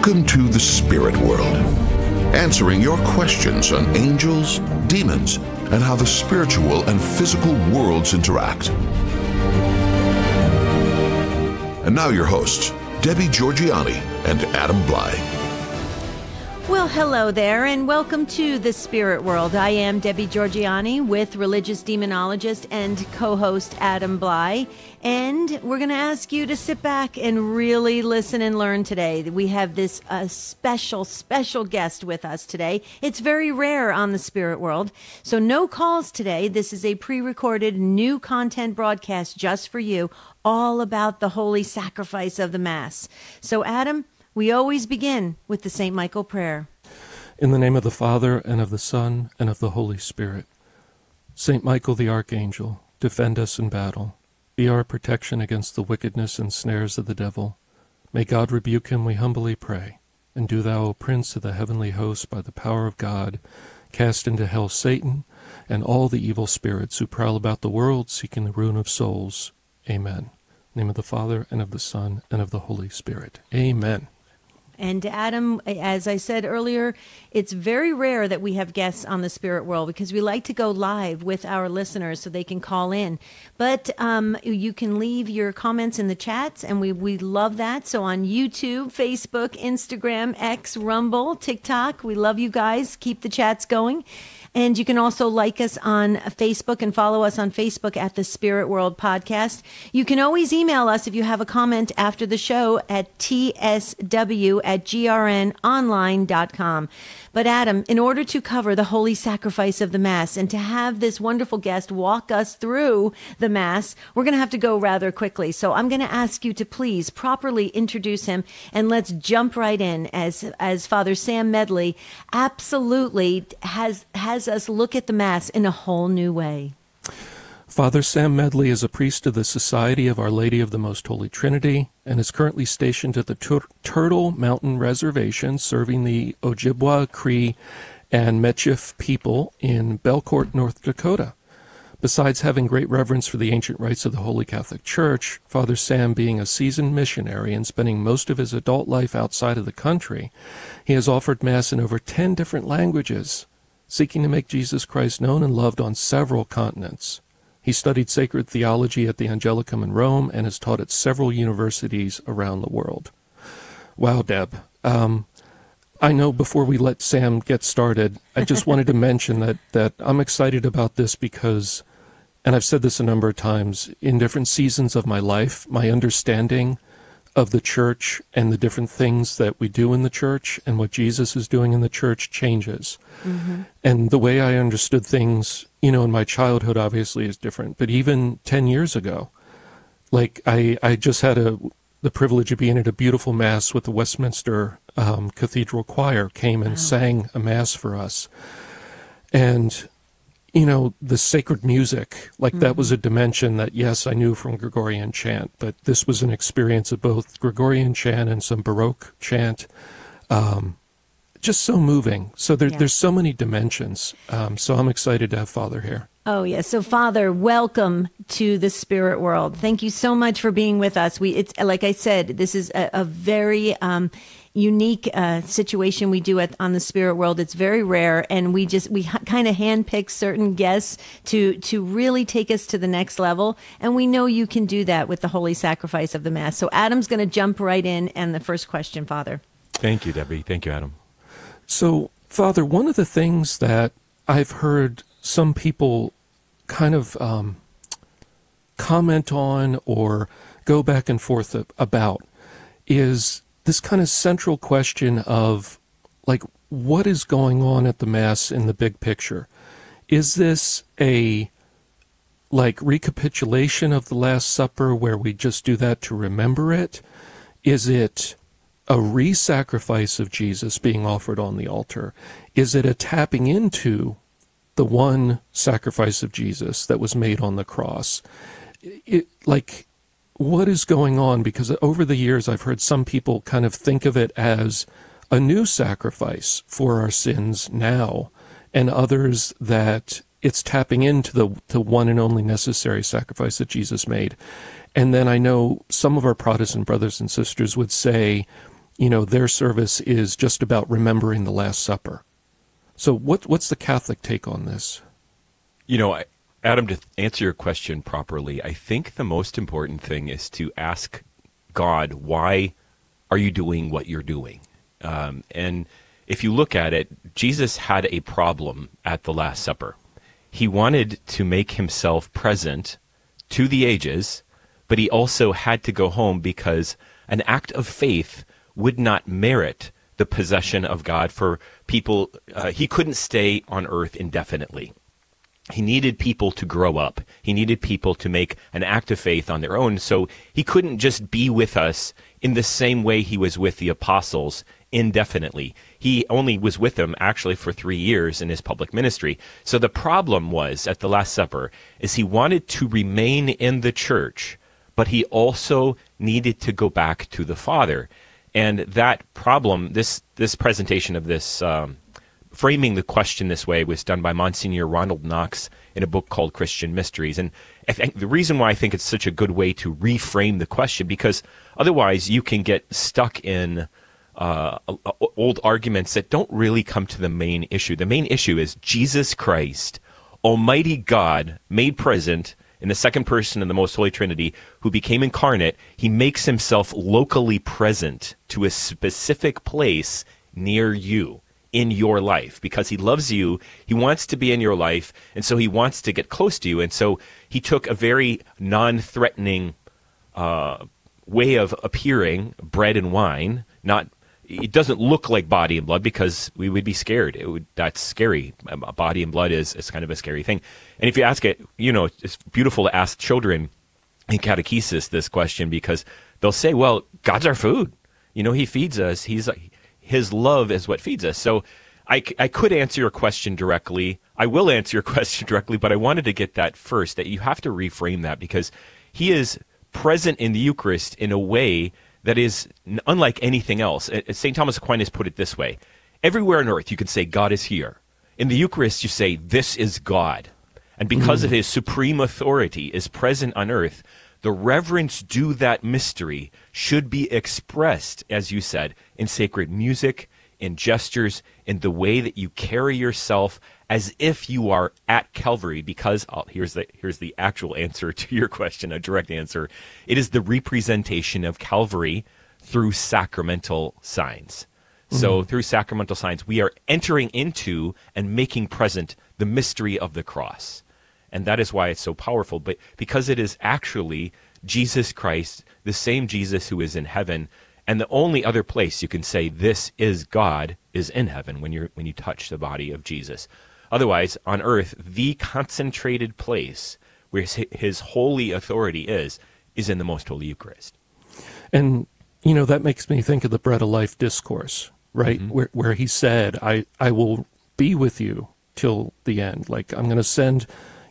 Welcome to the spirit world, answering your questions on angels, demons, and how the spiritual and physical worlds interact. And now your hosts, Debbie Georgianni and Adam Blai. Well, hello there, and welcome to the Spirit World. I am Debbie Georgianni with religious demonologist and co-host Adam Blai, and we're going to ask you to sit back and really listen and learn today. We have this special guest with us today. It's very rare on the Spirit World, so no calls today. This is a pre-recorded new content broadcast just for you, all about the holy sacrifice of the Mass. So, Adam, we always begin with the St. Michael prayer. In the name of the Father, and of the Son, and of the Holy Spirit. St. Michael the Archangel, defend us in battle. Be our protection against the wickedness and snares of the devil. May God rebuke him, we humbly pray. And do thou, O Prince of the heavenly host, by the power of God, cast into hell Satan and all the evil spirits who prowl about the world seeking the ruin of souls. Amen. In the name of the Father, and of the Son, and of the Holy Spirit. Amen. And Adam, as I said earlier, it's very rare that we have guests on the Spirit World because we like to go live with our listeners so they can call in. But you can leave your comments in the chats, and we love that. So on YouTube, Facebook, Instagram, X, Rumble, TikTok, we love you guys. Keep the chats going. And you can also like us on Facebook and follow us on Facebook at the Spirit World Podcast. You can always email us if you have a comment after the show at tsw@grnonline.com. But Adam, in order to cover the holy sacrifice of the Mass and to have this wonderful guest walk us through the Mass, we're going to have to go rather quickly. So I'm going to ask you to please properly introduce him, and let's jump right in as Father Sam Medley absolutely has us look at the Mass in a whole new way. Father Sam Medley is a priest of the Society of Our Lady of the Most Holy Trinity and is currently stationed at the Turtle Mountain Reservation serving the Ojibwa, Cree, and Metchif people in Belcourt, North Dakota. Besides having great reverence for the ancient rites of the Holy Catholic Church, Father Sam, being a seasoned missionary and spending most of his adult life outside of the country, he has offered Mass in over 10 different languages, seeking to make Jesus Christ known and loved on several continents. He studied sacred theology at the Angelicum in Rome and has taught at several universities around the world. Wow, Deb. I know before we let Sam get started, I just wanted to mention that I'm excited about this because, and I've said this a number of times, in different seasons of my life, my understanding of the church and the different things that we do in the church and what Jesus is doing in the church changes. Mm-hmm. And the way I understood things, in my childhood obviously is different. But even 10 years ago, like I just had the privilege of being at a beautiful Mass with the Westminster Cathedral Choir came and sang a Mass for us. And the sacred music, that was a dimension that, yes, I knew from Gregorian chant, but this was an experience of both Gregorian chant and some Baroque chant. Just so moving. So there's so many dimensions. So I'm excited to have Father here. Oh, yes. So, Father, welcome to the Spirit World. Thank you so much for being with us. It's like I said, this is a very unique situation we do on the Spirit World. It's very rare, and we kind of handpick certain guests to really take us to the next level, and we know you can do that with the holy sacrifice of the Mass. So Adam's going to jump right in, and the first question, Father. Thank you, Debbie. Thank you, Adam. So, Father, one of the things that I've heard some people kind of comment on or go back and forth about is this kind of central question of, what is going on at the Mass in the big picture? Is this a, recapitulation of the Last Supper where we just do that to remember it? Is it a re-sacrifice of Jesus being offered on the altar? Is it a tapping into the one sacrifice of Jesus that was made on the cross? What is going on? Because over the years, I've heard some people kind of think of it as a new sacrifice for our sins now, and others that it's tapping into the one and only necessary sacrifice that Jesus made. And then I know some of our Protestant brothers and sisters would say their service is just about remembering the Last Supper. So what's the Catholic take on this? Adam, to answer your question properly, I think the most important thing is to ask God, why are you doing what you're doing? And if you look at it, Jesus had a problem at the Last Supper. He wanted to make himself present to the ages, but he also had to go home because an act of faith would not merit the possession of God for people. He couldn't stay on earth indefinitely. He needed people to grow up. He needed people to make an act of faith on their own. So he couldn't just be with us in the same way he was with the apostles indefinitely. He only was with them actually for 3 years in his public ministry. So the problem was at the Last Supper is he wanted to remain in the church, but he also needed to go back to the Father. And that problem, this presentation of this framing the question this way was done by Monsignor Ronald Knox in a book called Christian Mysteries. And I think the reason why I think it's such a good way to reframe the question, because otherwise you can get stuck in old arguments that don't really come to the main issue. The main issue is Jesus Christ, Almighty God, made present in the second person of the Most Holy Trinity, who became incarnate. He makes himself locally present to a specific place near you, in your life, because he loves you. He wants to be in your life, and so he wants to get close to you. And so he took a very non-threatening way of appearing, bread and wine. It doesn't look like body and blood, because we would be scared. That's scary. Body and blood is kind of a scary thing. And if you ask it, it's beautiful to ask children in catechesis this question, because they'll say, well, God's our food. He feeds us. His love is what feeds us. So I could answer your question directly. I will answer your question directly, but I wanted to get that first, that you have to reframe that, because he is present in the Eucharist in a way that is unlike anything else. St. Thomas Aquinas put it this way: everywhere on earth you can say God is here. In the Eucharist you say this is God. And because of his supreme authority is present on earth, the reverence due that mystery should be expressed, as you said, in sacred music, in gestures, in the way that you carry yourself as if you are at Calvary, because here's the actual answer to your question, a direct answer. It is the representation of Calvary through sacramental signs. So through sacramental signs, we are entering into and making present the mystery of the cross. And that is why it's so powerful. But because it is actually Jesus Christ, the same Jesus who is in heaven, and the only other place you can say this is God is in heaven, when you touch the body of Jesus. Otherwise, on earth, the concentrated place where his holy authority is in the Most Holy Eucharist. And, that makes me think of the Bread of Life discourse, right? Where he said, I will be with you till the end. Like, I'm going to send...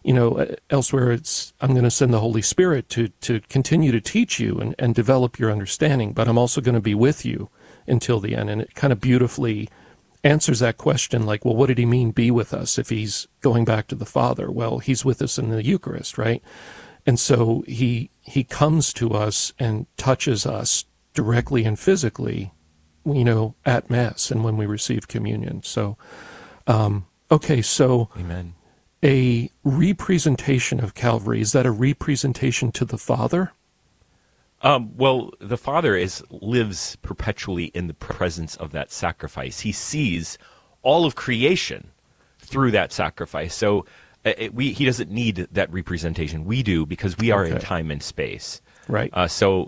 elsewhere I'm going to send the Holy Spirit to continue to teach you and develop your understanding, but I'm also going to be with you until the end. And it kind of beautifully answers that question, like, well, what did he mean be with us if he's going back to the Father? Well, he's with us in the Eucharist, right? And so he comes to us and touches us directly and physically, at Mass and when we receive communion. So, okay, so... Amen. A representation of Calvary, is that a representation to the Father? Well, the Father lives perpetually in the presence of that sacrifice. He sees all of creation through that sacrifice. So he doesn't need that representation. We do, because we are in time and space. Right. So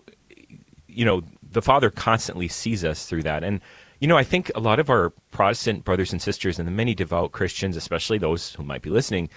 the Father constantly sees us through that. And I think a lot of our Protestant brothers and sisters and the many devout Christians, especially those who might be listening,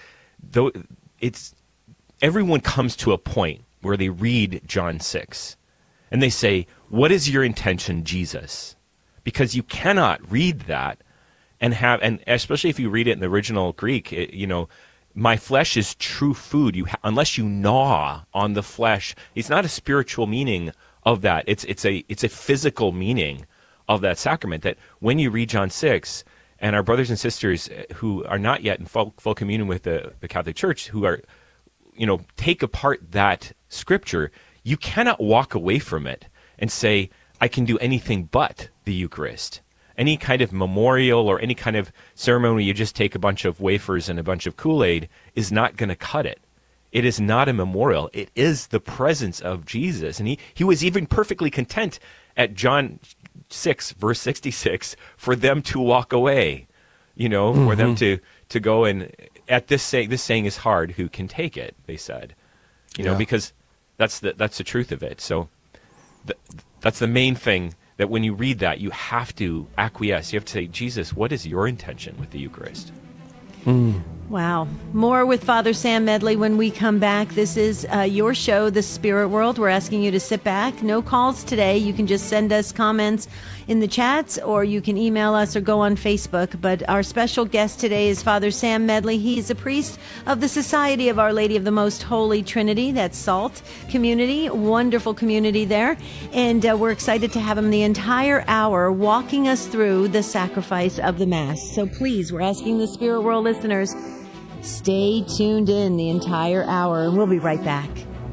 everyone comes to a point where they read John 6 and they say, what is your intention, Jesus? Because you cannot read that and especially if you read it in the original Greek, my flesh is true food. Unless you gnaw on the flesh, it's not a spiritual meaning of that. It's a physical meaning of that sacrament, that when you read John 6, and our brothers and sisters who are not yet in full communion with the Catholic Church, who are, take apart that scripture, you cannot walk away from it and say, I can do anything but the Eucharist. Any kind of memorial or any kind of ceremony, you just take a bunch of wafers and a bunch of Kool-Aid, is not going to cut it. It is not a memorial. It is the presence of Jesus. And he was even perfectly content at John 6, verse 66, for them to walk away, for them to go and, at this saying is hard, who can take it, they said, because that's the truth of it. So that's the main thing, that when you read that, you have to acquiesce. You have to say, Jesus, what is your intention with the Eucharist? Wow. More with Father Sam Medley when we come back. This is your show, The Spirit World. We're asking you to sit back. No calls today. You can just send us comments in the chats, or you can email us or go on Facebook. But our special guest today is Father Sam Medley. He's a priest of the Society of Our Lady of the Most Holy Trinity. That's SALT community. Wonderful community there. And we're excited to have him the entire hour walking us through the sacrifice of the Mass. So please, we're asking the Spirit World listeners, stay tuned in the entire hour, and we'll be right back.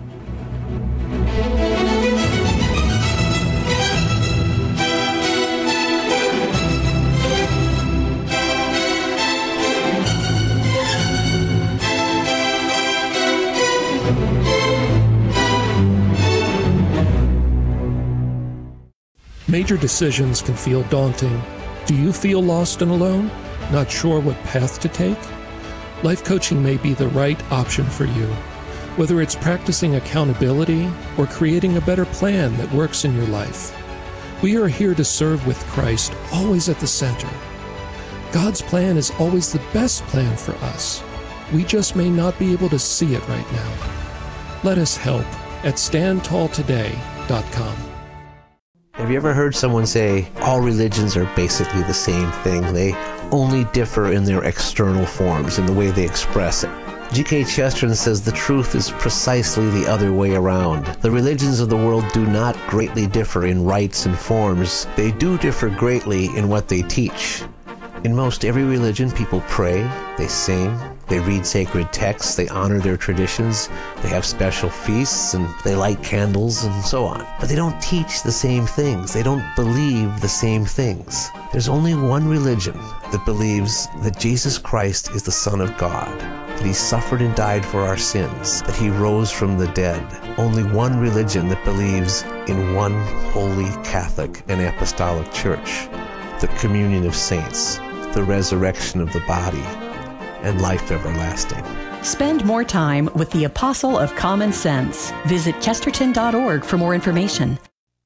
Major decisions can feel daunting. Do you feel lost and alone? Not sure what path to take? Life coaching may be the right option for you. Whether it's practicing accountability or creating a better plan that works in your life, we are here to serve with Christ always at the center. God's plan is always the best plan for us. We just may not be able to see it right now. Let us help at standtalltoday.com. Have you ever heard someone say, all religions are basically the same thing? They only differ in their external forms, in the way they express it. G.K. Chesterton says the truth is precisely the other way around. The religions of the world do not greatly differ in rites and forms. They do differ greatly in what they teach. In most every religion, people pray, they sing, they read sacred texts, they honor their traditions, they have special feasts, and they light candles, and so on. But they don't teach the same things. They don't believe the same things. There's only one religion that believes that Jesus Christ is the Son of God, that he suffered and died for our sins, that he rose from the dead. Only one religion that believes in one holy Catholic and Apostolic Church, the communion of saints, the resurrection of the body, and life everlasting. Spend more time with the Apostle of Common Sense. Visit chesterton.org for more information.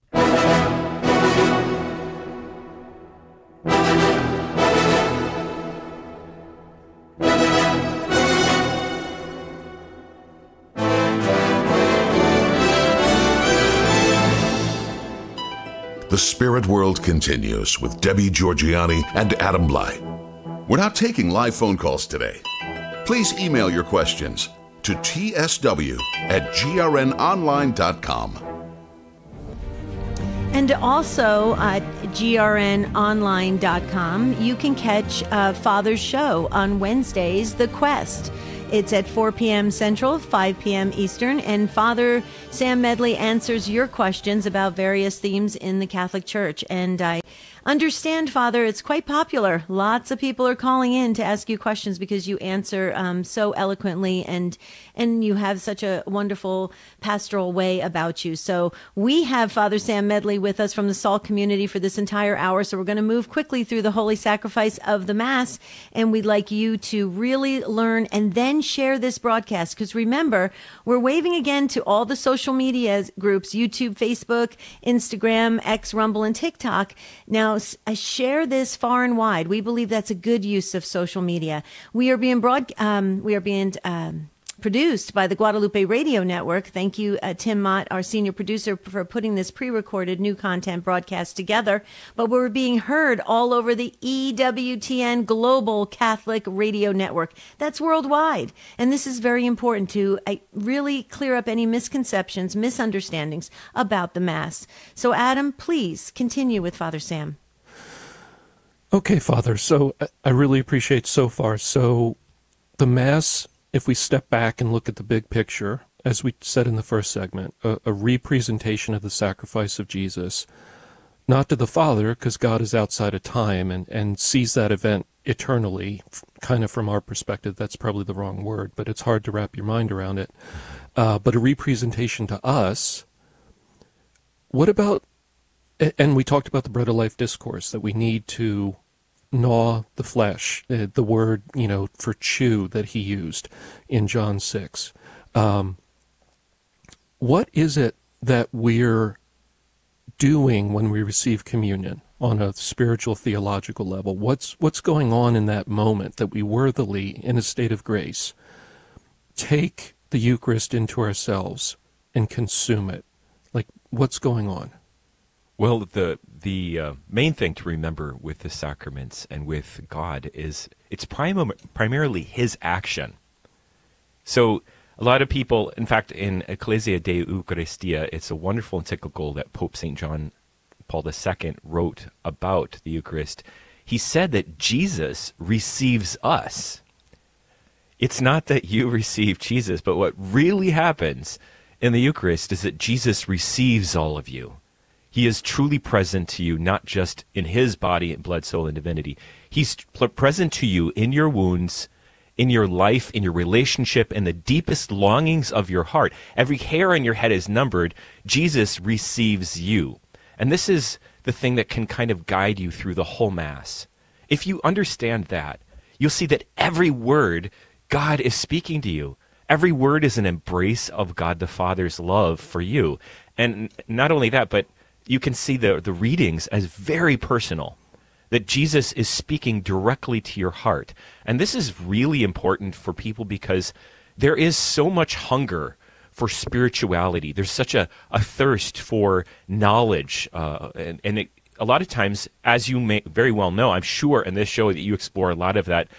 The Spirit World continues with Debbie Georgianni and Adam Blai. We're not taking live phone calls today. Please email your questions to tsw@grnonline.com. And also at grnonline.com, you can catch Father's show on Wednesdays, The Quest. It's at 4 p.m. Central, 5 p.m. Eastern, and Father Sam Medley answers your questions about various themes in the Catholic Church. And I understand, Father, it's quite popular. Lots of people are calling in to ask you questions because you answer so eloquently, and you have such a wonderful pastoral way about you. So we have Father Sam Medley with us from the SALT community for this entire hour. So we're going to move quickly through the holy sacrifice of the Mass, and we'd like you to really learn and then share this broadcast. Because remember, we're waving again to all the social media groups, YouTube, Facebook, Instagram, X, Rumble, and TikTok. Now, share this far and wide. We believe that's a good use of social media. We are being produced by the Guadalupe Radio Network. Thank you, Tim Mott, our senior producer, for putting this pre-recorded new content broadcast together. But we're being heard all over the EWTN Global Catholic Radio Network. That's worldwide. And this is very important to really clear up any misconceptions, misunderstandings about the Mass. So, Adam, please continue with Father Sam. Okay, Father. So I really appreciate so far. So the Mass, if we step back and look at the big picture, as we said in the first segment, a representation of the sacrifice of Jesus, not to the Father, because God is outside of time and sees that event eternally. Kind of from our perspective, that's probably the wrong word, but it's hard to wrap your mind around it. But a representation to us. What about, and we talked about the Bread of Life discourse, that we need to gnaw the flesh, the word, for chew that he used in John 6. What is it that we're doing when we receive communion on a spiritual, theological level? What's going on in that moment that we worthily, in a state of grace, take the Eucharist into ourselves and consume it? Like, what's going on? Well, the main thing to remember with the sacraments and with God is it's primarily his action. So a lot of people, in fact, in Ecclesia de Eucharistia, it's a wonderful encyclical that Pope St. John Paul II wrote about the Eucharist. He said that Jesus receives us. It's not that you receive Jesus, but what really happens in the Eucharist is that Jesus receives all of you. He is truly present to you, not just in his body and blood, soul, and divinity. He's present to you in your wounds, in your life, in your relationship, in the deepest longings of your heart. Every hair on your head is numbered. Jesus receives you. And this is the thing that can kind of guide you through the whole Mass. If you understand that, you'll see that every word God is speaking to you. Every word is an embrace of God the Father's love for you. And not only that, but you can see the readings as very personal, that Jesus is speaking directly to your heart. And this is really important for people because there is so much hunger for spirituality. There's such a thirst for knowledge. A lot of times, as you may very well know, I'm sure in this show that you explore a lot of that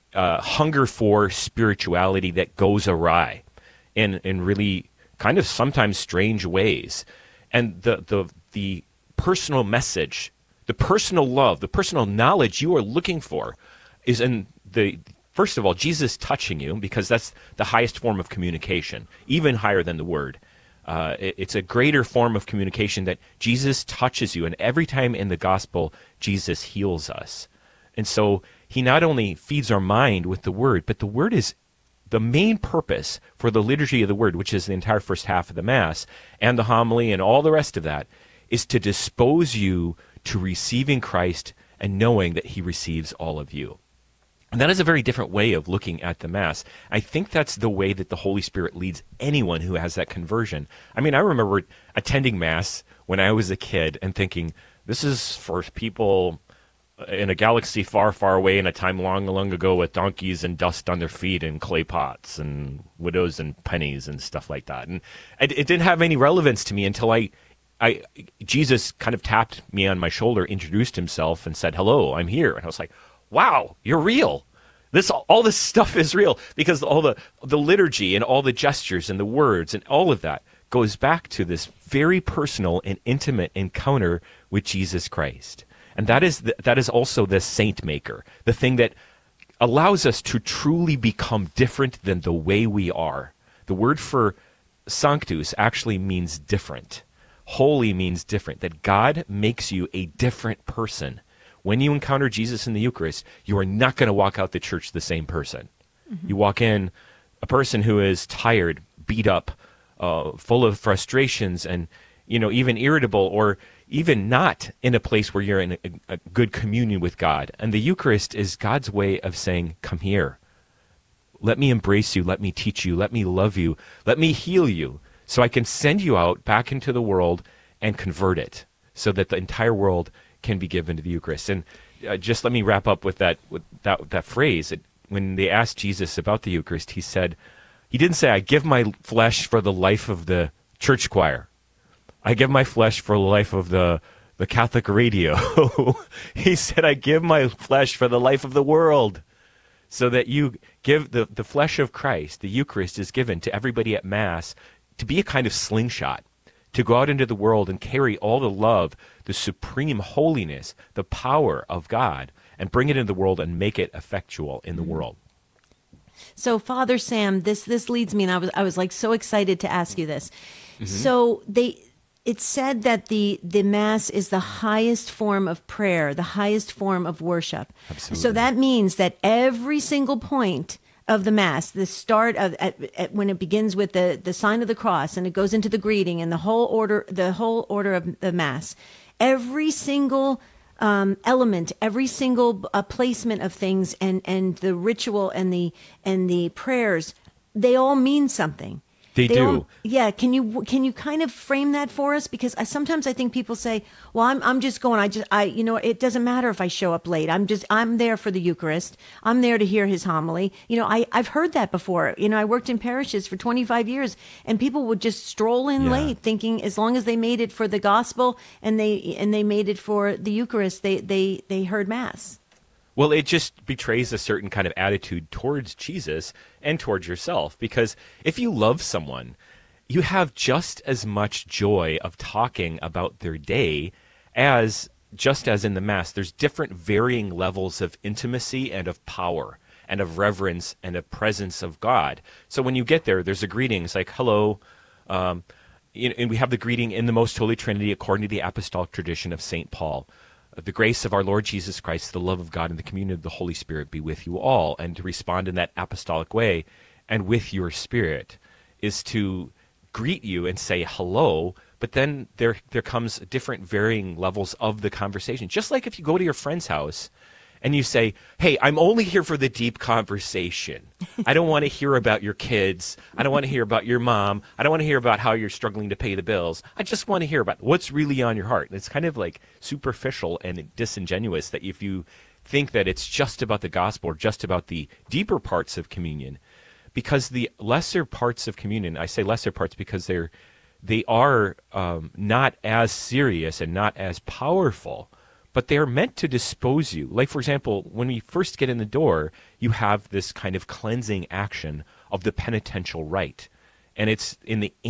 hunger for spirituality that goes awry in really kind of sometimes strange ways. And the personal message, the personal love, the personal knowledge you are looking for is in first of all, Jesus touching you, because that's the highest form of communication, even higher than the word. It's a greater form of communication that Jesus touches you. And every time in the gospel, Jesus heals us. And so he not only feeds our mind with the word, but the word is the main purpose for the liturgy of the word, which is the entire first half of the Mass, and the homily and all the rest of that, is to dispose you to receiving Christ and knowing that he receives all of you. And that is a very different way of looking at the Mass. I think that's the way that the Holy Spirit leads anyone who has that conversion. I mean, I remember attending Mass when I was a kid and thinking, this is for people in a galaxy far, far away in a time long, long ago with donkeys and dust on their feet and clay pots and widows and pennies and stuff like that. And it didn't have any relevance to me until Jesus kind of tapped me on my shoulder, introduced himself, and said, "Hello, I'm here." And I was like, wow, you're real. All this stuff is real, because all the liturgy and all the gestures and the words and all of that goes back to this very personal and intimate encounter with Jesus Christ. And that is also the saint maker, the thing that allows us to truly become different than the way we are. The word for sanctus actually means different. Holy means different, that God makes you a different person. When you encounter Jesus in the Eucharist, you are not going to walk out the church the same person. Mm-hmm. You walk in a person who is tired, beat up, full of frustrations, and even irritable, or even not in a place where you're in a good communion with God. And the Eucharist is God's way of saying, come here. Let me embrace you. Let me teach you. Let me love you. Let me heal you, so I can send you out back into the world and convert it, so that the entire world can be given to the Eucharist. And just let me wrap up with that phrase. When they asked Jesus about the Eucharist, he didn't say, I give my flesh for the life of the church choir. I give my flesh for the life of the Catholic radio. He said, I give my flesh for the life of the world. So that you give the flesh of Christ, the Eucharist, is given to everybody at Mass to be a kind of slingshot, to go out into the world and carry all the love, the supreme holiness, the power of God, and bring it into the world and make it effectual in the world. So, Father Sam, this leads me, and I was like so excited to ask you this. Mm-hmm. So it's said that the Mass is the highest form of prayer, the highest form of worship. Absolutely. So that means that every single point of the Mass, the start of when it begins with the sign of the cross and it goes into the greeting and the whole order of the Mass, every single element, every single placement of things, and the ritual and the prayers, they all mean something. They do. All, yeah. Can you kind of frame that for us? Because sometimes I think people say, "Well, I'm just going. It doesn't matter if I show up late. I'm there for the Eucharist. I'm there to hear his homily." I've heard that before. I worked in parishes for 25 years, and people would just stroll in late, thinking as long as they made it for the gospel and they made it for the Eucharist, they heard Mass. Well, it just betrays a certain kind of attitude towards Jesus and towards yourself, because if you love someone, you have just as much joy of talking about their day as just as in the Mass. There's different varying levels of intimacy and of power and of reverence and of presence of God. So when you get there, there's a greeting. It's like, hello. And we have the greeting in the Most Holy Trinity according to the apostolic tradition of St. Paul. The grace of our Lord Jesus Christ, the love of God, and the communion of the Holy Spirit be with you all. And to respond in that apostolic way and with your spirit is to greet you and say hello, but then there comes different varying levels of the conversation. Just like if you go to your friend's house and you say, hey, I'm only here for the deep conversation. I don't want to hear about your kids. I don't want to hear about your mom. I don't want to hear about how you're struggling to pay the bills. I just want to hear about what's really on your heart. And it's kind of like superficial and disingenuous that if you think that it's just about the gospel or just about the deeper parts of communion, because the lesser parts of communion, I say lesser parts because they are not as serious and not as powerful, but they are meant to dispose you. Like, for example, when we first get in the door, you have this kind of cleansing action of the penitential rite. And it's in the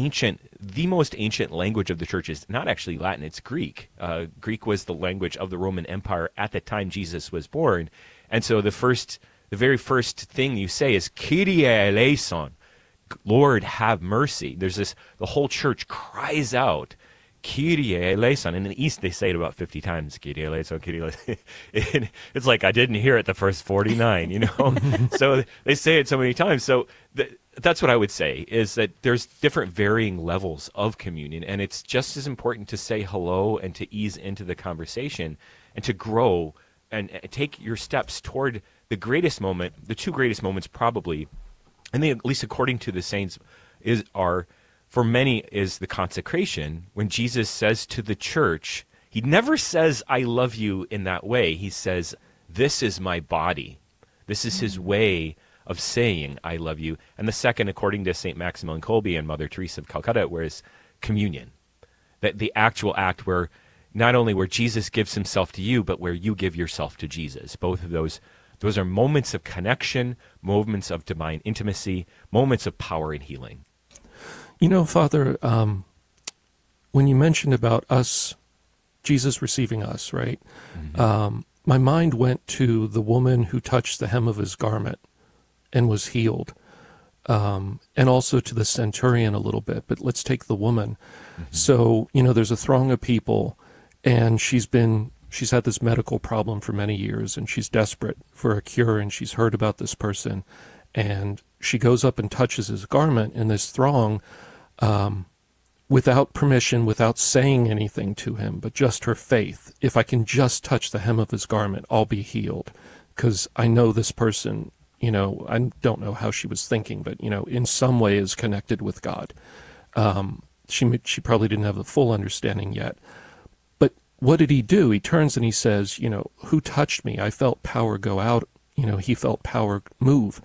most ancient language of the church is not actually Latin, it's Greek. Greek was the language of the Roman Empire at the time Jesus was born. And so the very first thing you say is, Kyrie eleison, Lord have mercy. The whole church cries out, Kyrie eleison. In the East, they say it about 50 times, Kyrie eleison, Kyrie eleison. It's like, I didn't hear it the first 49, So they say it so many times. So that's what I would say, is that there's different varying levels of communion, and it's just as important to say hello and to ease into the conversation and to grow and take your steps toward the greatest moment, the two greatest moments probably, and at least according to the saints, for many is the consecration, when Jesus says to the church, he never says, I love you in that way. He says, this is my body. This is his way of saying, I love you. And the second, according to St. Maximilian Kolbe and Mother Teresa of Calcutta, was communion. That the actual act where not only where Jesus gives himself to you, but where you give yourself to Jesus. Both of those are moments of connection, moments of divine intimacy, moments of power and healing. Father, when you mentioned about us, Jesus receiving us, right? Mm-hmm. My mind went to the woman who touched the hem of his garment and was healed, and also to the centurion a little bit. But let's take the woman. Mm-hmm. So, there's a throng of people, and she's had this medical problem for many years, and she's desperate for a cure, and she's heard about this person, and she goes up and touches his garment in this throng, without permission, without saying anything to him, but just her faith. If I can just touch the hem of his garment, I'll be healed, because I know this person, I don't know how she was thinking, but, in some way is connected with God. She probably didn't have the full understanding yet. But what did he do? He turns and he says, who touched me? I felt power go out. He felt power move.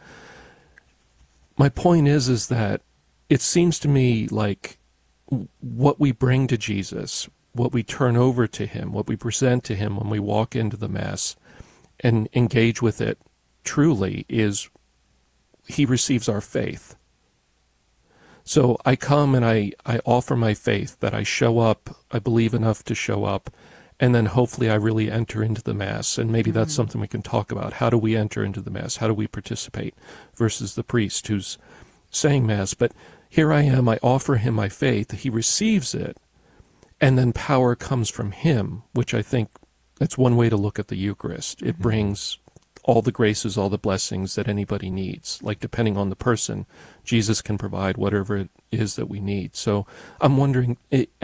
My point is that it seems to me like what we bring to Jesus, what we turn over to him, what we present to him when we walk into the Mass and engage with it truly, is he receives our faith. So I come and I offer my faith, that I show up, I believe enough to show up, and then hopefully I really enter into the Mass. And maybe that's something we can talk about. How do we enter into the Mass? How do we participate versus the priest who's saying Mass? But here I am, I offer him my faith, he receives it, And then power comes from him, which I think that's one way to look at the Eucharist. It brings all the graces, all the blessings that anybody needs. Like, depending on the person, Jesus can provide whatever it is that we need. So I'm wondering,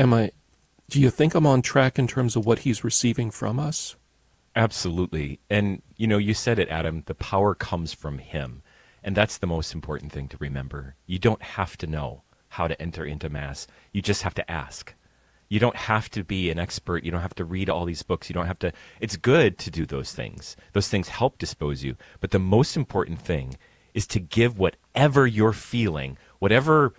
do you think I'm on track in terms of what he's receiving from us? Absolutely. And, you said it, Adam, the power comes from him. And that's the most important thing to remember. You don't have to know how to enter into Mass. You just have to ask. You don't have to be an expert. You don't have to read all these books. You don't have to. It's good to do those things. Those things help dispose you. But the most important thing is to give whatever you're feeling, whatever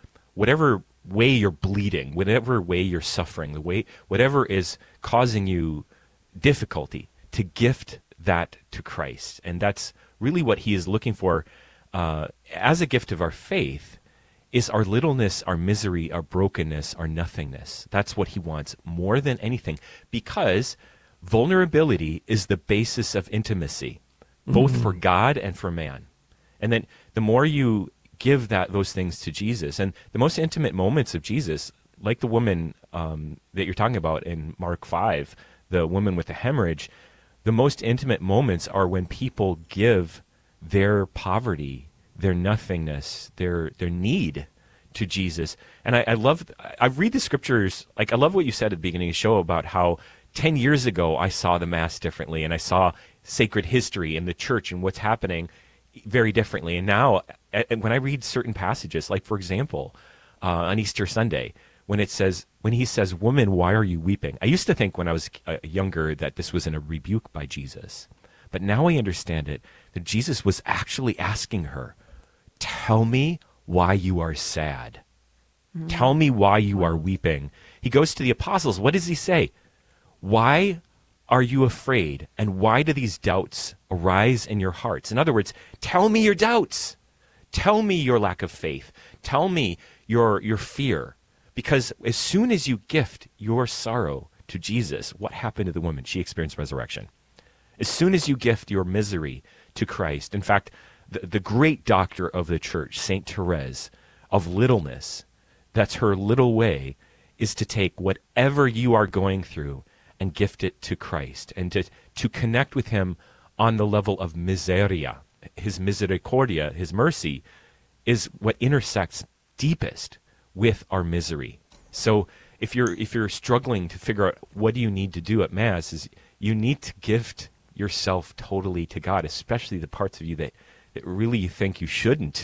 way you're bleeding, whatever way you're suffering, whatever is causing you difficulty, to gift that to Christ. And that's really what he is looking for as a gift of our faith. Is our littleness, our misery, our brokenness, our nothingness. That's what he wants more than anything, because vulnerability is the basis of intimacy, both for God and for man. And then the more you give those things to Jesus, and the most intimate moments of Jesus, like the woman that you're talking about in Mark 5, the woman with the hemorrhage, the most intimate moments are when people give their poverty, their nothingness, their need to Jesus. And I read the scriptures, like I love what you said at the beginning of the show about how 10 years ago I saw the Mass differently, and I saw sacred history in the church and what's happening very differently. And now when I read certain passages, like for example, on Easter Sunday, when he says, "Woman, why are you weeping?" I used to think when I was younger that this was in a rebuke by Jesus. But now I understand it, that Jesus was actually asking her, tell me why you are sad. Tell me why you are weeping. He goes to the apostles. What does he say? Why are you afraid? And why do these doubts arise in your hearts? In other words, tell me your doubts. Tell me your lack of faith. Tell me your fear. Because as soon as you gift your sorrow to Jesus, what happened to the woman? She experienced resurrection. As soon as you gift your misery to Christ, in fact, the great doctor of the church, Saint Therese of littleness, that's her little way, is to take whatever you are going through and gift it to Christ, and to connect with him on the level of miseria. His misericordia, his mercy, is what intersects deepest with our misery. So if you're struggling to figure out what do you need to do at Mass, is you need to gift yourself totally to God, especially the parts of you that really you think you shouldn't.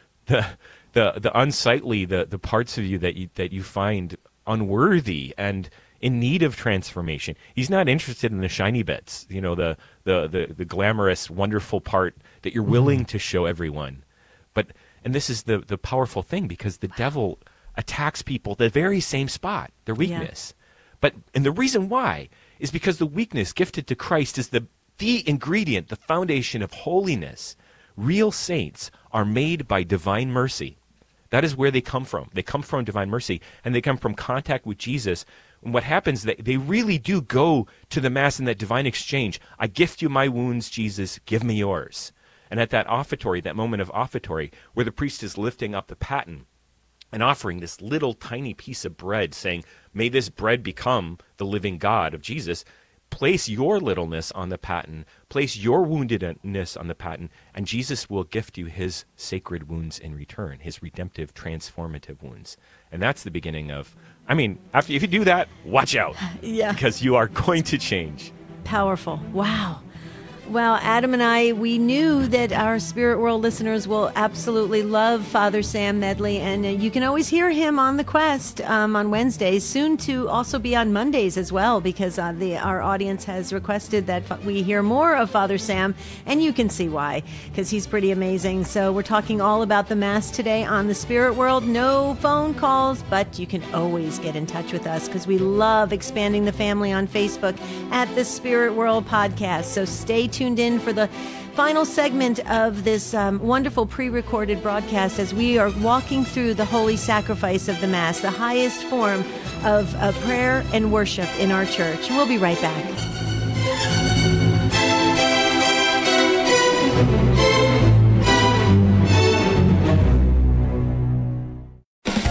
The unsightly, the parts of you that you find unworthy and in need of transformation. He's not interested in the shiny bits, the glamorous, wonderful part that you're willing to show everyone. And this is the powerful thing, because the devil attacks people the very same spot, their weakness. Yeah. And the reason why is because the weakness gifted to Christ is the ingredient, the foundation of holiness. Real saints are made by divine mercy. That is where they come from. They come from divine mercy, and they come from contact with Jesus. And what happens, they really do go to the Mass in that divine exchange. I gift you my wounds, Jesus, give me yours. And at that offertory, that moment of offertory, where the priest is lifting up the paten and offering this little tiny piece of bread, saying, may this bread become the living God of Jesus, place your littleness on the paten, place your woundedness on the paten, and Jesus will gift you his sacred wounds in return, his redemptive, transformative wounds. And that's the beginning of, if you do that, watch out. Yeah. Because you are going to change. Powerful. Wow. Well, Adam and I, we knew that our Spirit World listeners will absolutely love Father Sam Medley, and you can always hear him on The Quest on Wednesdays, soon to also be on Mondays as well, because our audience has requested that we hear more of Father Sam, and you can see why, because he's pretty amazing. So we're talking all about the Mass today on The Spirit World. No phone calls, but you can always get in touch with us, because we love expanding the family on Facebook at The Spirit World Podcast. So stay tuned in for the final segment of this wonderful pre-recorded broadcast as we are walking through the holy sacrifice of the Mass, the highest form of prayer and worship in our church. We'll be right back.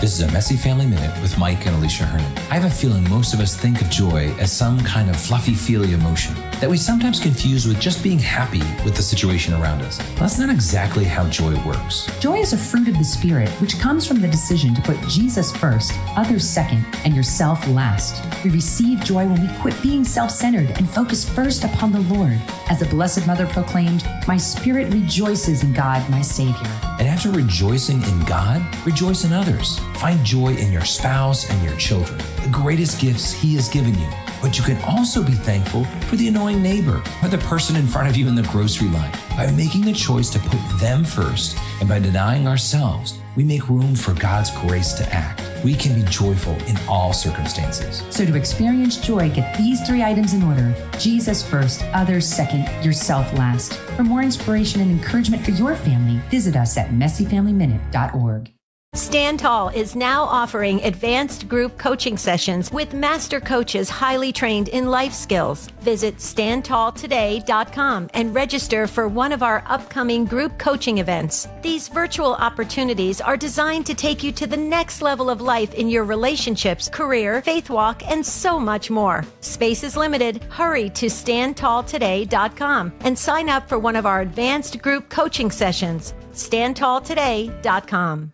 This is a Messy Family Minute with Mike and Alicia Hernon. I have a feeling most of us think of joy as some kind of fluffy-feely emotion that we sometimes confuse with just being happy with the situation around us. Well, that's not exactly how joy works. Joy is a fruit of the Spirit, which comes from the decision to put Jesus first, others second, and yourself last. We receive joy when we quit being self-centered and focus first upon the Lord. As the Blessed Mother proclaimed, "My spirit rejoices in God, my Savior." And after rejoicing in God, rejoice in others. Find joy in your spouse and your children, the greatest gifts He has given you. But you can also be thankful for the annoying neighbor or the person in front of you in the grocery line. By making the choice to put them first and by denying ourselves, we make room for God's grace to act. We can be joyful in all circumstances. So to experience joy, get these 3 items in order: Jesus first, others second, yourself last. For more inspiration and encouragement for your family, visit us at messyfamilyminute.org. Stand Tall is now offering advanced group coaching sessions with master coaches highly trained in life skills. Visit standtalltoday.com and register for one of our upcoming group coaching events. These virtual opportunities are designed to take you to the next level of life in your relationships, career, faith walk, and so much more. Space is limited. Hurry to standtalltoday.com and sign up for one of our advanced group coaching sessions. standtalltoday.com.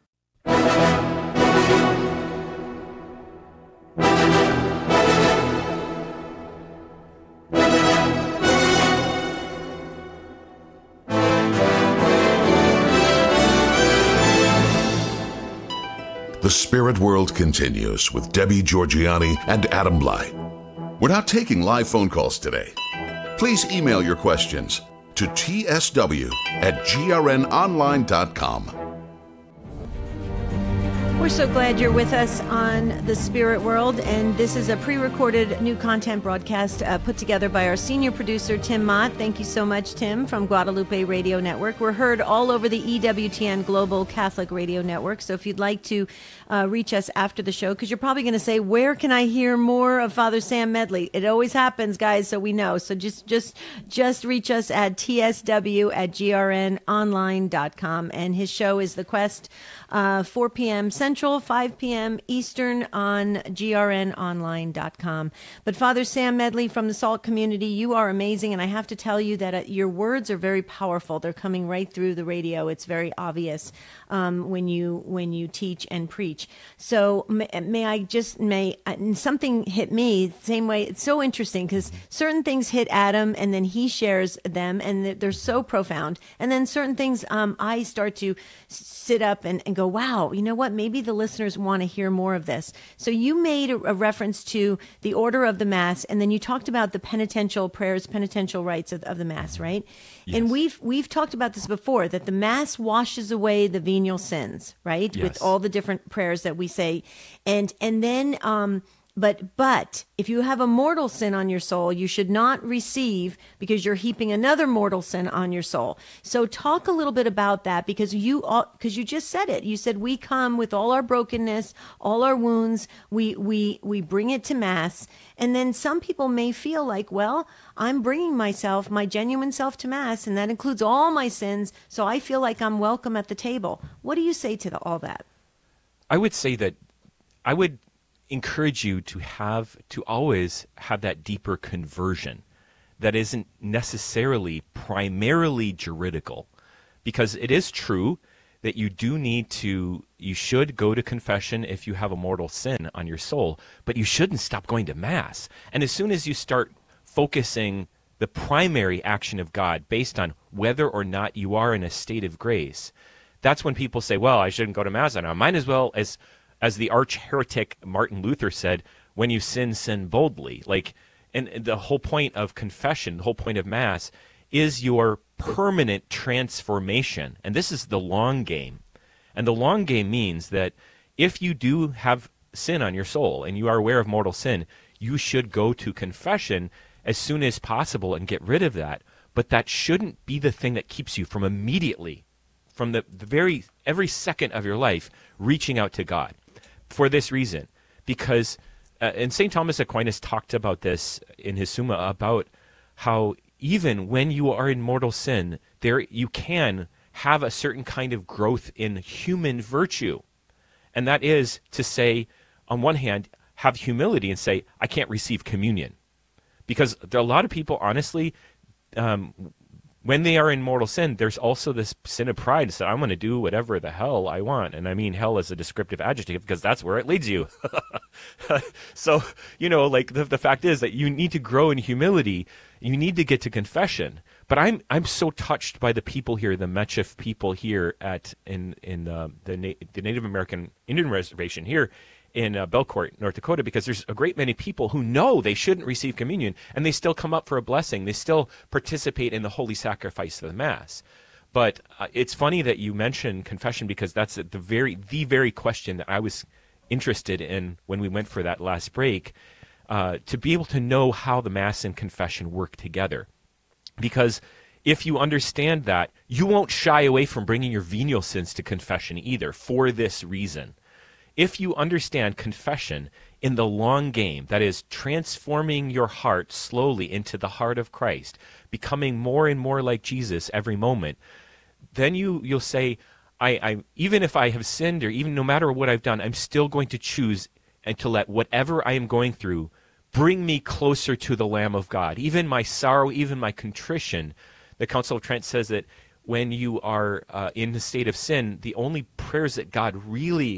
The Spirit World continues with Debbie Georgianni and Adam Blai. We're not taking live phone calls today. Please email your questions to tsw@grnonline.com. We're so glad you're with us on The Spirit World, and this is a pre-recorded new content broadcast put together by our senior producer, Tim Mott. Thank you so much, Tim, from Guadalupe Radio Network. We're heard all over the EWTN Global Catholic Radio Network, so if you'd like to reach us after the show, because you're probably going to say, where can I hear more of Father Sam Medley? It always happens, guys, so we know. So just reach us at tsw@grnonline.com, and his show is The Quest, 4 p.m. Central, 5 p.m. Eastern on grnonline.com. But Father Sam Medley from the SALT community, you are amazing, and I have to tell you that your words are very powerful. They're coming right through the radio. It's very obvious when you teach and preach. So something hit me the same way. It's so interesting because certain things hit Adam, and then he shares them, and they're so profound. And then certain things I start to sit up and go, wow, you know what? Maybe the listeners want to hear more of this. So you made a reference to the order of the Mass, and then you talked about the penitential prayers, penitential rites of the Mass, right? Yes. And we've talked about this before, that the Mass washes away the venial sins, right? Yes. With all the different prayers that we say. And then But if you have a mortal sin on your soul, you should not receive, because you're heaping another mortal sin on your soul. So talk a little bit about that, because you just said it. You said we come with all our brokenness, all our wounds. We bring it to Mass, and then some people may feel like, well, I'm bringing myself, my genuine self, to Mass, and that includes all my sins. So I feel like I'm welcome at the table. What do you say to all that? I would say that I would encourage you to always have that deeper conversion that isn't necessarily primarily juridical, because it is true that you should go to confession if you have a mortal sin on your soul, but you shouldn't stop going to Mass. And as soon as you start focusing the primary action of God based on whether or not you are in a state of grace, that's when people say, well, I shouldn't go to Mass, and I might as well, as the arch heretic Martin Luther said, when you sin, sin boldly. And the whole point of confession, the whole point of Mass, is your permanent transformation. And this is the long game. And the long game means that if you do have sin on your soul and you are aware of mortal sin, you should go to confession as soon as possible and get rid of that. But that shouldn't be the thing that keeps you from immediately, from the every second of your life, reaching out to God. For this reason, because and St. Thomas Aquinas talked about this in his Summa, about how even when you are in mortal sin, there you can have a certain kind of growth in human virtue. And that is to say, on one hand, have humility and say, I can't receive communion. Because there are a lot of people, honestly, when they are in mortal sin, there's also this sin of pride. So I'm going to do whatever the hell I want. And I mean hell as a descriptive adjective because that's where it leads you. So, like the fact is that you need to grow in humility. You need to get to confession. But I'm so touched by the people here, the Metchif people here in the Native American Indian Reservation here in Belcourt, North Dakota, because there's a great many people who know they shouldn't receive communion, and they still come up for a blessing. They still participate in the holy sacrifice of the Mass. But it's funny that you mentioned confession, because that's the very question that I was interested in when we went for that last break, to be able to know how the Mass and confession work together. Because if you understand that, you won't shy away from bringing your venial sins to confession either, for this reason. If you understand confession in the long game, that is, transforming your heart slowly into the heart of Christ, becoming more and more like Jesus every moment, then you'll say, I even if I have sinned, or even no matter what I've done, I'm still going to choose and to let whatever I am going through bring me closer to the Lamb of God. Even my sorrow, even my contrition. The Council of Trent says that when you are in the state of sin, the only prayers that God really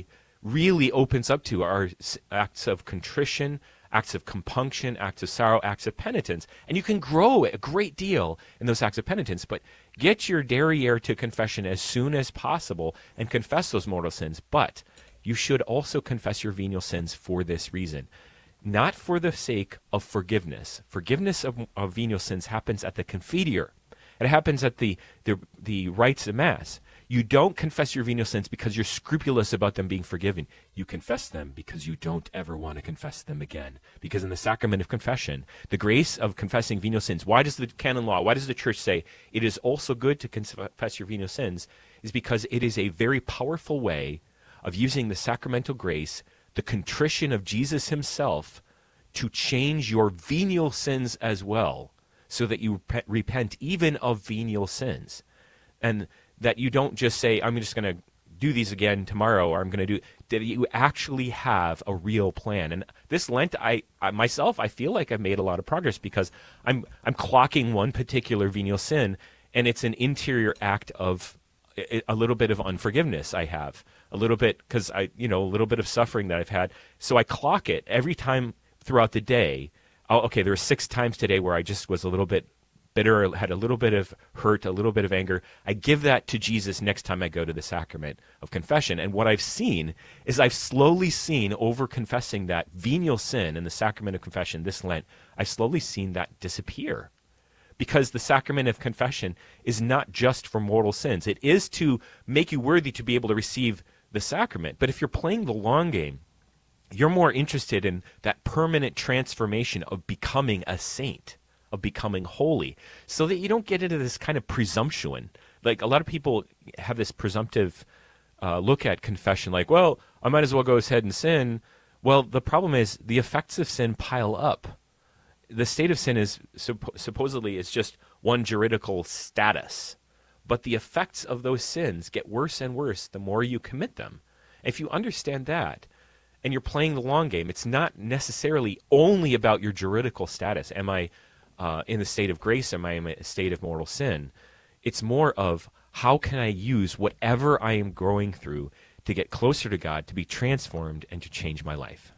opens up to are acts of contrition, acts of compunction, acts of sorrow, acts of penitence. And you can grow a great deal in those acts of penitence, but get your derriere to confession as soon as possible and confess those mortal sins. But you should also confess your venial sins for this reason. Not for the sake of forgiveness. Forgiveness of venial sins happens at the Confiteor. It happens at the rites of Mass. You don't confess your venial sins because you're scrupulous about them being forgiven. You confess them because you don't ever want to confess them again. Because in the sacrament of confession, the grace of confessing venial sins, why does the canon law, why does the Church say it is also good to confess your venial sins, is because it is a very powerful way of using the sacramental grace, the contrition of Jesus himself, to change your venial sins as well, so that you repent even of venial sins. And that you don't just say, I'm just going to do these again tomorrow, or I'm going to do, that you actually have a real plan. And this Lent, I myself, I feel like I've made a lot of progress, because I'm clocking one particular venial sin, and it's an interior act of a little bit of unforgiveness I have, a little bit, because a little bit of suffering that I've had. So I clock it every time throughout the day. Okay, there were 6 times today where I just was a little bit bitter, had a little bit of hurt, a little bit of anger. I give that to Jesus next time I go to the sacrament of confession. And what I've seen is I've slowly seen, over confessing that venial sin in the sacrament of confession this Lent, I've slowly seen that disappear. Because the sacrament of confession is not just for mortal sins. It is to make you worthy to be able to receive the sacrament. But if you're playing the long game, you're more interested in that permanent transformation of becoming a saint, of becoming holy, so that you don't get into this kind of presumption. Like, a lot of people have this presumptive look at confession, like, well, I might as well go ahead and sin. Well, the problem is the effects of sin pile up. The state of sin is supposedly it's just one juridical status, but the effects of those sins get worse and worse the more you commit them. If you understand that, and you're playing the long game, it's not necessarily only about your juridical status. Am I in the state of grace? Am I in a state of mortal sin? It's more of, how can I use whatever I am growing through to get closer to God, to be transformed, and to change my life?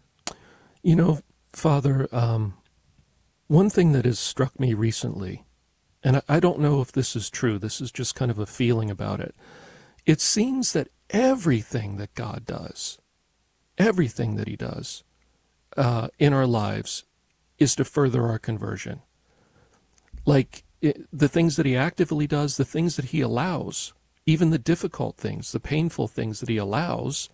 Father, one thing that has struck me recently, and I don't know if this is true, this is just kind of a feeling about it. It seems that everything that God does, everything that he does in our lives is to further our conversion. Like the things that he actively does, the things that he allows, even the difficult things, the painful things that he allows,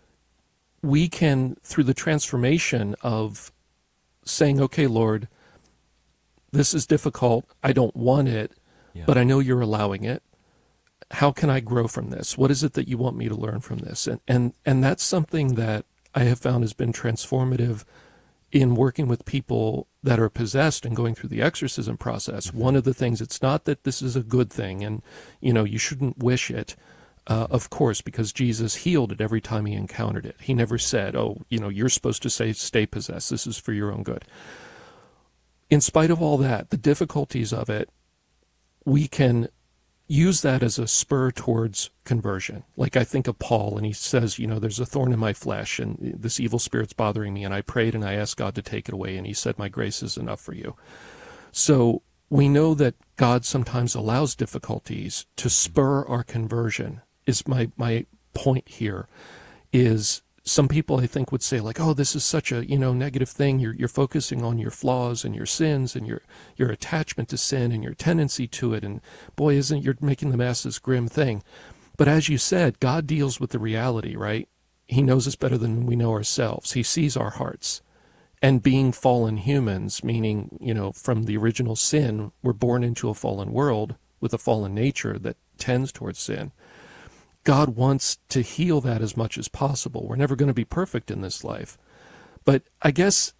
we can, through the transformation of saying, okay, Lord, this is difficult, I don't want it, but I know you're allowing it. How can I grow from this? What is it that you want me to learn from this? And that's something that I have found has been transformative in working with people that are possessed and going through the exorcism process. Mm-hmm. One of the things, it's not that this is a good thing and, you shouldn't wish it. Of course, because Jesus healed it every time he encountered it. He never said, oh, you're supposed to say, stay possessed. This is for your own good. In spite of all that, the difficulties of it, we can use that as a spur towards conversion. Like I think of Paul, and he says, there's a thorn in my flesh, and this evil spirit's bothering me, and I prayed and I asked God to take it away, and he said, my grace is enough for you. So we know that God sometimes allows difficulties to spur our conversion, is my point here. Is some people, I think, would say like, oh, this is such a, negative thing. You're focusing on your flaws and your sins and your attachment to sin and your tendency to it. And boy, you're making the mass this grim thing. But as you said, God deals with the reality, right? He knows us better than we know ourselves. He sees our hearts. And being fallen humans, meaning, from the original sin, we're born into a fallen world with a fallen nature that tends towards sin. God wants to heal that as much as possible. We're never going to be perfect in this life. But I guess,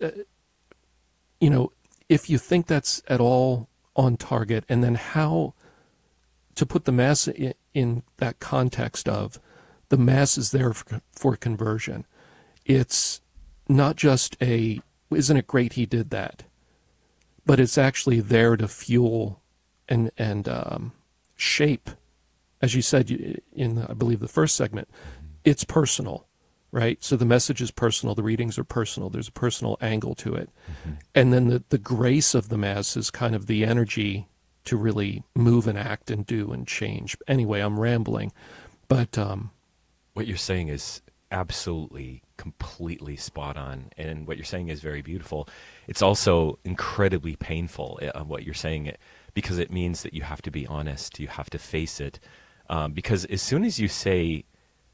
if you think that's at all on target, and then how to put the Mass in that context of the Mass is there for conversion. It's not just isn't it great he did that? But it's actually there to fuel and shape. As you said in, I believe, the first segment, it's personal, right? So the message is personal. The readings are personal. There's a personal angle to it. Mm-hmm. And then the grace of the Mass is kind of the energy to really move and act and do and change. Anyway, I'm rambling. But what you're saying is absolutely, completely spot on. And what you're saying is very beautiful. It's also incredibly painful, what you're saying, because it means that you have to be honest. You have to face it. Because as soon as you say,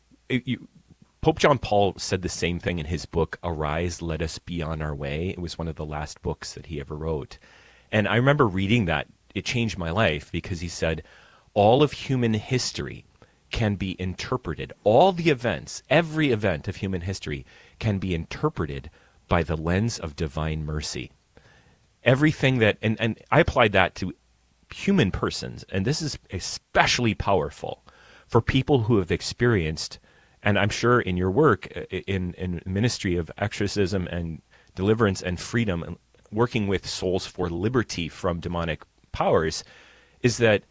Pope John Paul said the same thing in his book, Arise, Let Us Be on Our Way. It was one of the last books that he ever wrote. And I remember reading that. It changed my life because he said, all of human history can be interpreted. All the events, every event of human history can be interpreted by the lens of divine mercy. Everything that, and I applied that to human persons, and this is especially powerful for people who have experienced, and I'm sure in your work in ministry of exorcism and deliverance and freedom, and working with souls for liberty from demonic powers, is that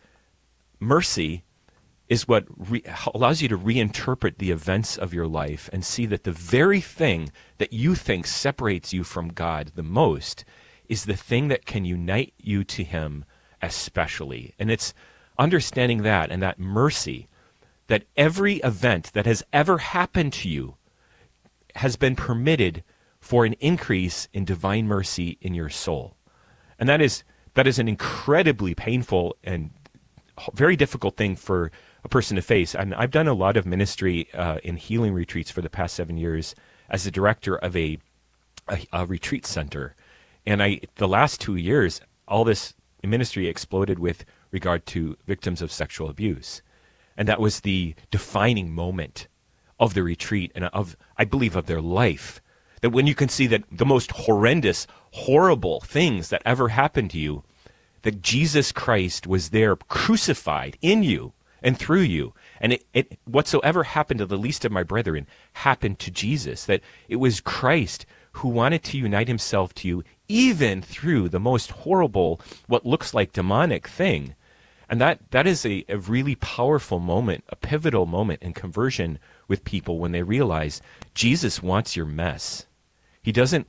mercy is what allows you to reinterpret the events of your life and see that the very thing that you think separates you from God the most is the thing that can unite you to him especially. And it's understanding that, and that mercy, that every event that has ever happened to you has been permitted for an increase in divine mercy in your soul. And that is an incredibly painful and very difficult thing for a person to face. And I've done a lot of ministry in healing retreats for the past 7 years as the director of a retreat center. And the last 2 years, all this ministry exploded with regard to victims of sexual abuse. And that was the defining moment of the retreat and I believe, of their life. That when you can see that the most horrendous, horrible things that ever happened to you, that Jesus Christ was there crucified in you and through you. And it whatsoever happened to the least of my brethren happened to Jesus. That it was Christ who wanted to unite himself to you even through the most horrible, what looks like demonic thing. And that is a really powerful moment, a pivotal moment in conversion with people when they realize Jesus wants your mess. He doesn't,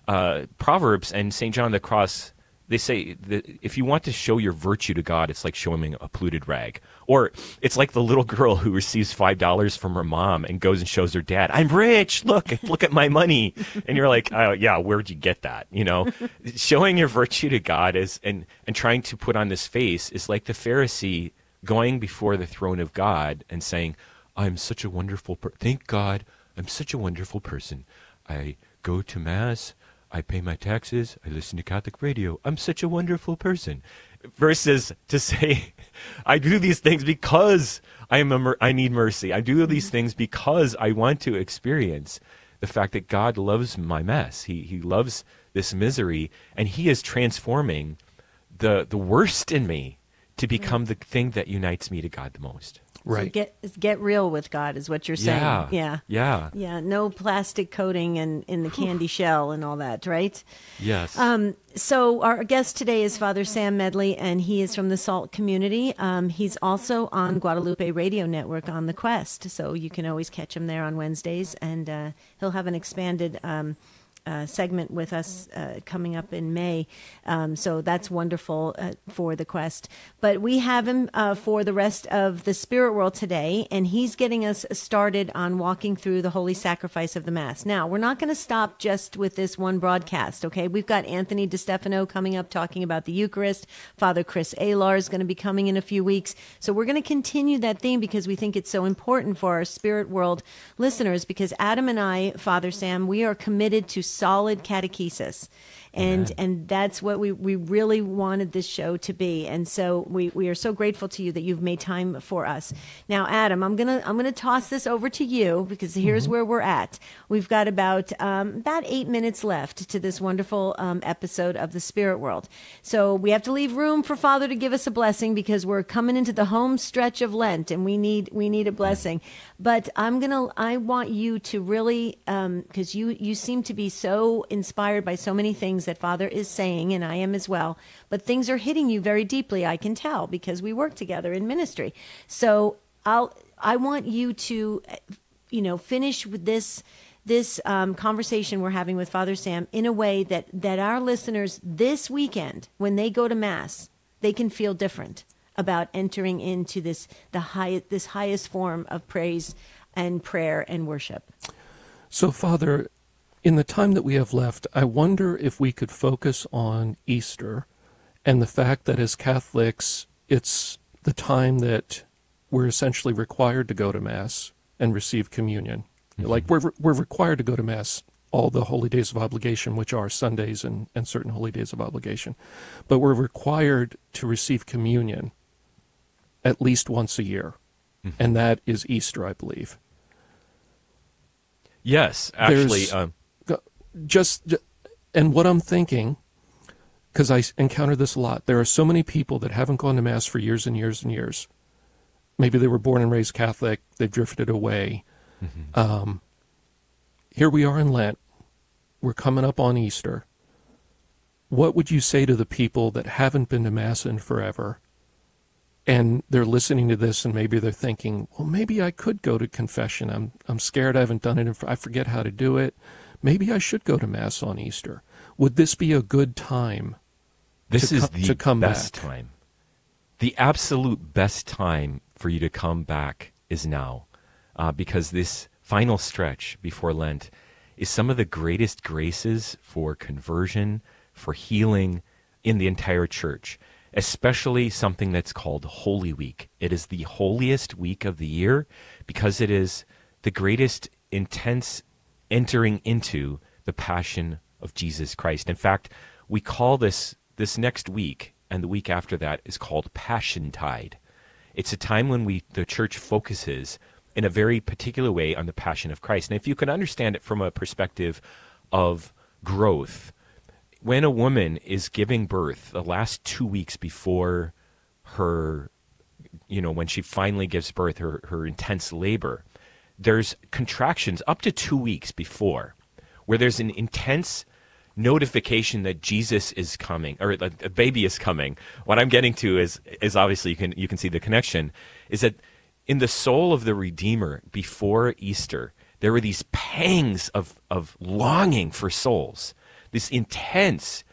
Proverbs and St. John of the Cross, they say that if you want to show your virtue to God, it's like showing him a polluted rag. Or it's like the little girl who receives $5 from her mom and goes and shows her dad, I'm rich, look at my money. And you're like, oh, yeah, where'd you get that? Showing your virtue to God and trying to put on this face is like the Pharisee going before the throne of God and saying, I'm such a wonderful thank God, I'm such a wonderful person. I go to Mass, I pay my taxes, I listen to Catholic radio, I'm such a wonderful person. Versus to say, I do these things because I need mercy. I do these things because I want to experience the fact that God loves my mess. He loves this misery, and he is transforming the worst in me to become the thing that unites me to God the most. Right. So get real with God is what you're saying. Yeah. No plastic coating and in the candy shell and all that, right? Yes. So our guest today is Father Sam Medley, and he is from the SALT community. He's also on Guadalupe Radio Network on The Quest, so you can always catch him there on Wednesdays, and he'll have an expanded segment with us coming up in May. So that's wonderful for The Quest. But we have him for the rest of the Spirit World today, and he's getting us started on walking through the Holy Sacrifice of the Mass. Now, we're not going to stop just with this one broadcast, okay? We've got Anthony DeStefano coming up talking about the Eucharist. Father Chris Alar is going to be coming in a few weeks. So we're going to continue that theme because we think it's so important for our Spirit World listeners, because Adam and I, Father Sam, we are committed to solid catechesis. And that's what we really wanted this show to be. And so we are so grateful to you that you've made time for us. Now, Adam, I'm gonna toss this over to you, because here's where we're at. We've got about 8 minutes left to this wonderful episode of the Spirit World. So we have to leave room for Father to give us a blessing, because we're coming into the home stretch of Lent, and we need a blessing. But I want you to really, because you seem to be so inspired by so many things that Father is saying, and I am as well, but things are hitting you very deeply, I can tell, because we work together in ministry. So I want you to, finish with this conversation we're having with Father Sam in a way that our listeners this weekend, when they go to Mass, they can feel different about entering into this highest form of praise and prayer and worship. So, Father, in the time that we have left, I wonder if we could focus on Easter and the fact that as Catholics, it's the time that we're essentially required to go to Mass and receive communion. Mm-hmm. Like we're required to go to Mass all the holy days of obligation, which are Sundays and certain holy days of obligation. But we're required to receive communion at least once a year. Mm-hmm. And that is Easter, I believe. Yes, actually. And what I'm thinking, because I encounter this a lot, there are so many people that haven't gone to Mass for years and years and years. Maybe they were born and raised Catholic, they've drifted away. Mm-hmm. Here we are in Lent. We're coming up on Easter. What would you say to the people that haven't been to Mass in forever, and they're listening to this, and maybe they're thinking, well, maybe I could go to confession. I'm scared I haven't done it. I forget how to do it. Maybe I should go to Mass on Easter. Would this be a good time to come back? Best time. The absolute best time for you to come back is now, because this final stretch before Lent is some of the greatest graces for conversion, for healing in the entire church, especially something that's called Holy Week. It is the holiest week of the year because it is the greatest intense entering into the passion of Jesus Christ. In fact, we call this next week, and the week after that is called Passiontide. It's a time when the church focuses in a very particular way on the passion of Christ. And if you can understand it from a perspective of growth, when a woman is giving birth, the last 2 weeks before her, when she finally gives birth, her intense labor, there's contractions up to 2 weeks before, where there's an intense notification that Jesus is coming, or a baby is coming. What I'm getting to is obviously you can see the connection, is that in the soul of the Redeemer before Easter, there were these pangs of longing for souls, this intense,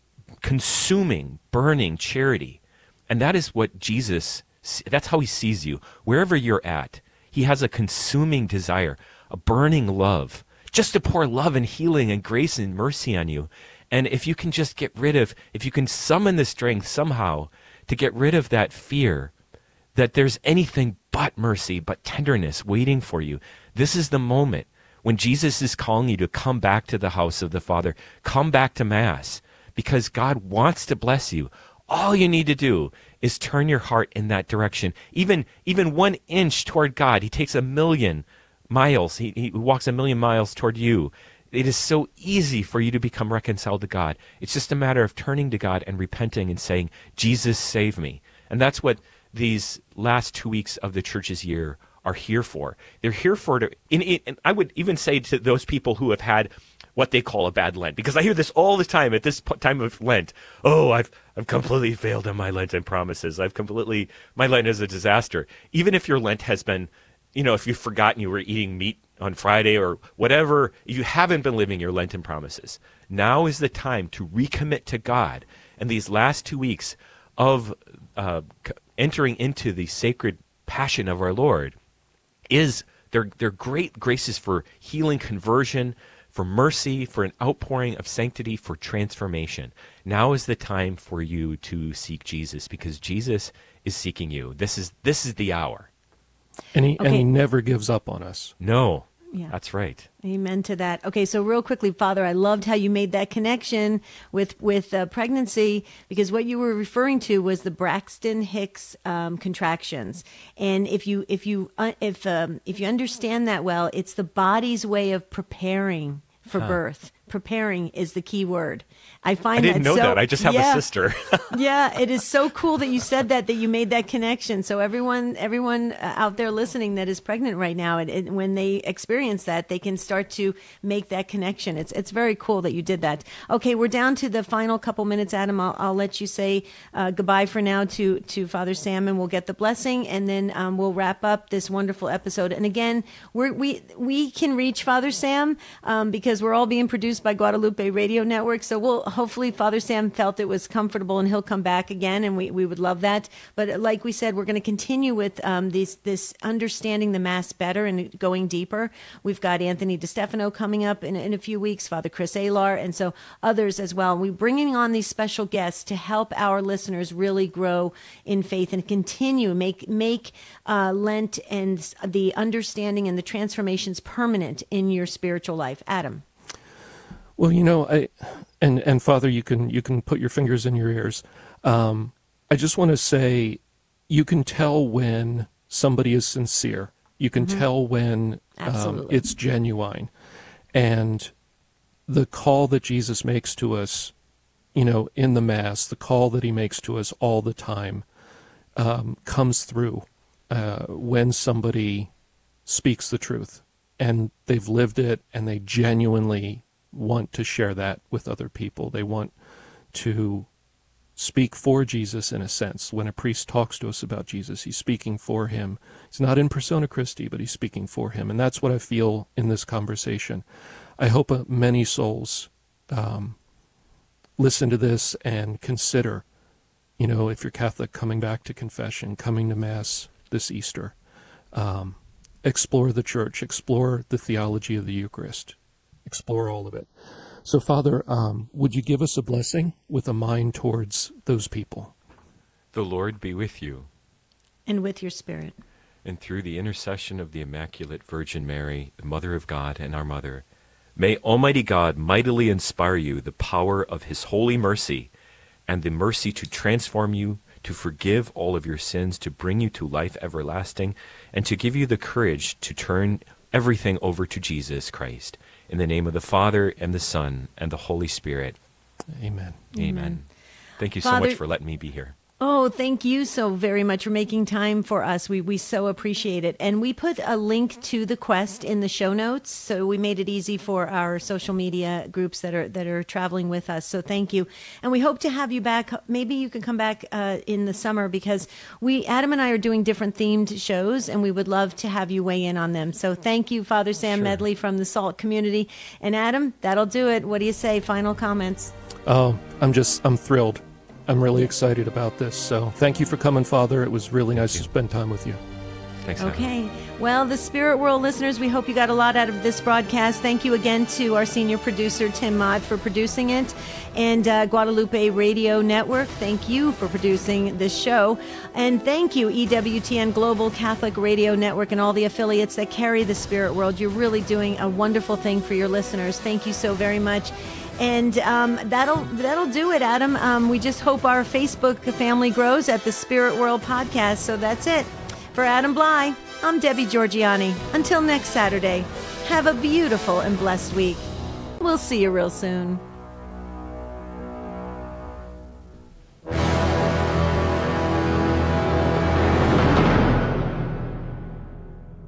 consuming, burning charity. And that is what Jesus, that's how he sees you. Wherever you're at, he has a consuming desire, a burning love, just to pour love and healing and grace and mercy on you. And if you can just if you can summon the strength somehow to get rid of that fear that there's anything but mercy, but tenderness waiting for you, this is the moment when Jesus is calling you to come back to the house of the Father, come back to Mass, because God wants to bless you. All you need to do is turn your heart in that direction. Even 1 inch toward God, he takes 1,000,000 miles. He walks 1,000,000 miles toward you. It is so easy for you to become reconciled to God. It's just a matter of turning to God and repenting and saying, Jesus, save me. And that's what these last 2 weeks of the church's year are here for. They're here for, and I would even say to those people who have had what they call a bad Lent, because I hear this all the time at this time of Lent. Oh, I've completely failed on my Lenten promises. My Lent is a disaster. Even if your Lent has been, if you've forgotten you were eating meat on Friday or whatever, you haven't been living your Lenten promises. Now is the time to recommit to God. And these last 2 weeks of entering into the sacred passion of our Lord they're great graces for healing, conversion, for mercy, for an outpouring of sanctity, for transformation. Now is the time for you to seek Jesus, because Jesus is seeking you. This is the hour. And he never gives up on us. No. Yeah. That's right. Amen to that. Okay, so real quickly, Father, I loved how you made that connection with pregnancy, because what you were referring to was the Braxton Hicks contractions. And if you understand that well, it's the body's way of preparing for birth. Preparing is the key word. I didn't know that. I just have a sister. Yeah, it is so cool that you said that you made that connection. So everyone out there listening that is pregnant right now, when they experience that, they can start to make that connection. It's very cool that you did that. Okay, we're down to the final couple minutes, Adam. I'll let you say goodbye for now to Father Sam, and we'll get the blessing, and then we'll wrap up this wonderful episode. And again, we can reach Father Sam because we're all being produced by Guadalupe Radio Network. So hopefully Father Sam felt it was comfortable and he'll come back again, and we would love that. But like we said, we're going to continue with this understanding the Mass better and going deeper. We've got Anthony DeStefano coming up in a few weeks, Father Chris Alar, and so others as well. We're bringing on these special guests to help our listeners really grow in faith and continue make Lent and the understanding and the transformations permanent in your spiritual life. Adam. Well, and Father, you can put your fingers in your ears. I just want to say, you can tell when somebody is sincere. You can tell when it's genuine. And the call that Jesus makes to us, in the Mass, the call that he makes to us all the time, comes through when somebody speaks the truth. And they've lived it, and they genuinely want to share that with other people. They want to speak for Jesus in a sense. When a priest talks to us about Jesus, he's speaking for him. He's not in persona Christi, but he's speaking for him. And that's what I feel in this conversation. I hope many souls listen to this and consider, if you're Catholic, coming back to confession, coming to Mass this Easter. Explore the Church, explore the theology of the Eucharist. Explore all of it. So, Father, would you give us a blessing with a mind towards those people? The Lord be with you. And with your spirit. And through the intercession of the Immaculate Virgin Mary, the Mother of God and our Mother, may Almighty God mightily inspire you the power of his holy mercy and the mercy to transform you, to forgive all of your sins, to bring you to life everlasting, and to give you the courage to turn everything over to Jesus Christ. In the name of the Father, and the Son, and the Holy Spirit. Amen. Amen. Thank you Father, so much for letting me be here. Oh, thank you so very much for making time for us. We so appreciate it. And we put a link to the quest in the show notes, so we made it easy for our social media groups that are traveling with us. So thank you. And we hope to have you back. Maybe you can come back in the summer, because Adam and I are doing different themed shows, and we would love to have you weigh in on them. So thank you, Father Sam Medley from the SALT community. And Adam, that'll do it. What do you say? Final comments? Oh, I'm thrilled. I'm really excited about this. So thank you for coming, Father. It was really nice to spend time with you. Thanks. Okay. Well, the Spirit World listeners, we hope you got a lot out of this broadcast. Thank you again to our senior producer, Tim Mott, for producing it. And Guadalupe Radio Network, thank you for producing this show. And thank you, EWTN Global Catholic Radio Network, and all the affiliates that carry the Spirit World. You're really doing a wonderful thing for your listeners. Thank you so very much. And that'll do it, Adam. We just hope our Facebook family grows at the Spirit World Podcast. So that's it. For Adam Bly, I'm Debbie Georgianni. Until next Saturday, have a beautiful and blessed week. We'll see you real soon.